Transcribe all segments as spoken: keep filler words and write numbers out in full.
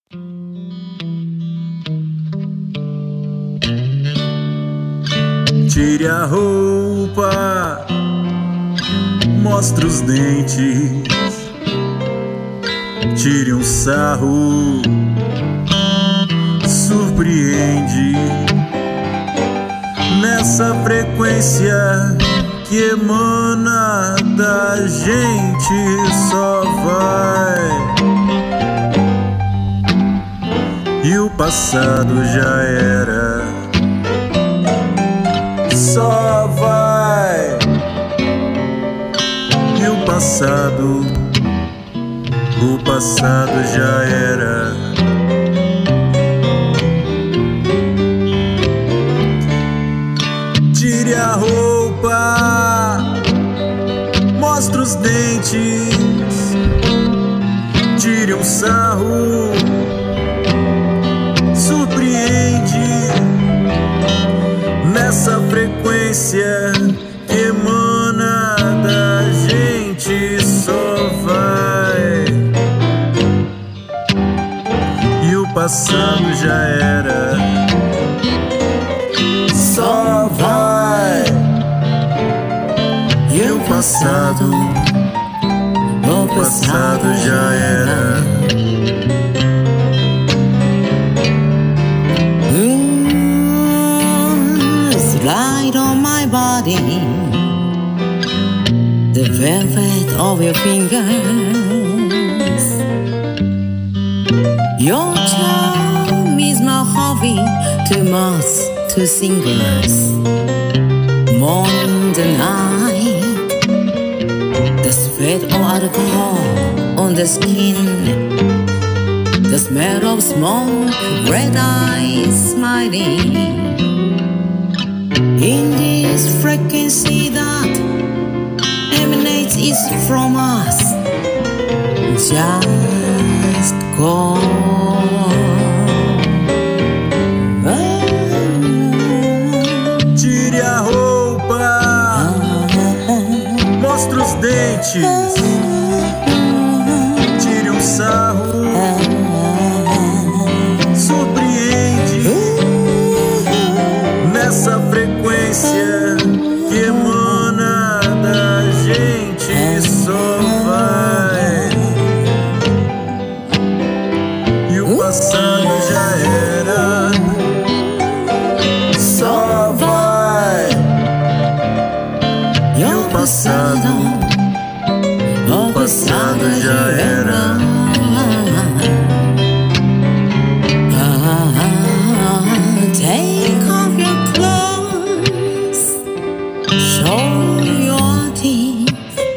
Tire a roupa, mostre os dentes, tire um sarro, surpreende. Nessa frequência que emana da gente, só vai. E o passado já era, só vai. E o passado, o passado já era. Tire a roupa, mostre os dentes, tire um sarro, surpreende. Nessa frequência que emana da gente, só vai. E o passado já era, só vai. E o passado, o passado já era. Right on my body, the velvet of your fingers. Your charm is my hobby, to moths, to singers. Morning and night, the sweat of alcohol on the skin, the smell of smoke, red eyes smiling. In this frequency that emanates is from us, just go. Tire a roupa, mostre os dentes, tire um sarro, surpreende. Nessa frequência que emana da gente, só vai. E o passado já era, só vai. E o passado, o passado já era. Take off your clothes, show your teeth,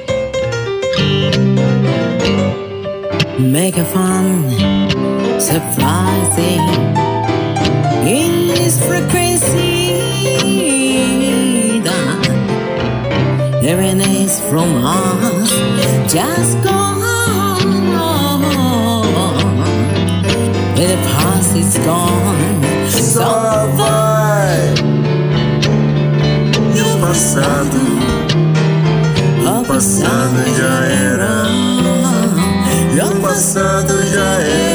make a fun, surprising. In this frequency that emanates from us, just go on. When the past is gone, só vai. E o passado, o passado já era. E o passado já era.